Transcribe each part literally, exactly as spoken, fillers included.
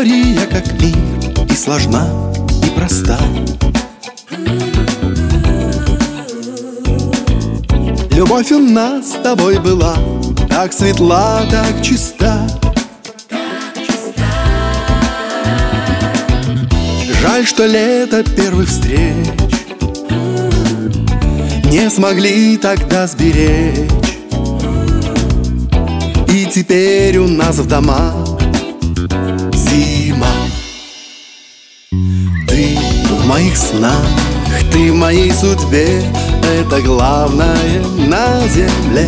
история как мир, и сложна, и проста. Любовь у нас с тобой была так светла, так чиста. Жаль, что лето первых встреч не смогли тогда сберечь. И теперь у нас в домах зима. Ты в моих снах, ты в моей судьбе, это главное на земле.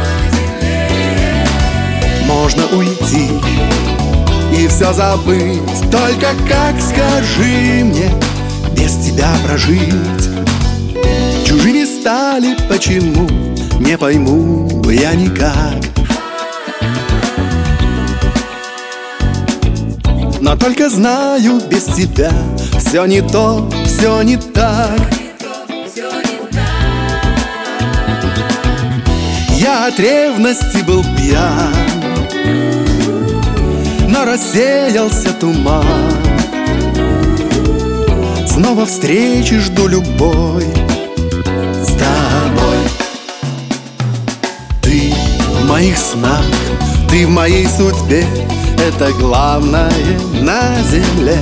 Можно уйти и все забыть, только как скажи мне, без тебя прожить. Чужими стали, почему, не пойму я никак. Но только знаю, без тебя все не то, все не так. Я от ревности был пьян, но рассеялся туман. Снова встречи жду любой с тобой. Ты в моих снах, ты в моей судьбе, это главное на земле.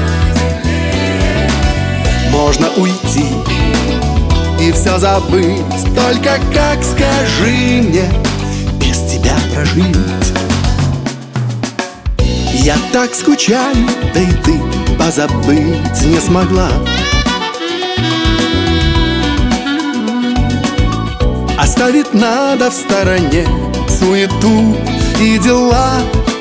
Можно уйти и все забыть, только как скажи мне, без тебя прожить. Я так скучаю, да и ты позабыть не смогла. Оставить надо в стороне суету и дела.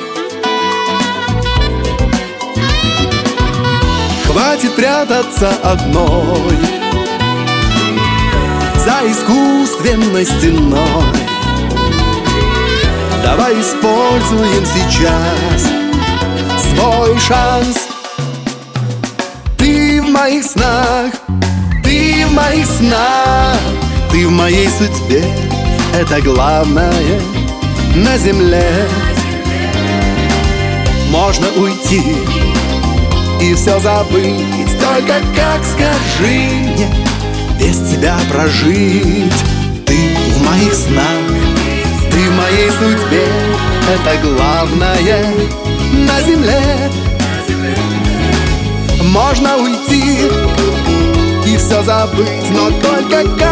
Хватит прятаться одной за искусственной стеной. Давай используем сейчас свой шанс. Ты в моих снах, ты в моих снах, ты в моей судьбе, это главное на земле. Можно уйти и все забыть, только как скажи мне, без тебя прожить. Ты в моих снах, ты в моей судьбе, это главное на земле. Можно уйти и все забыть, но только как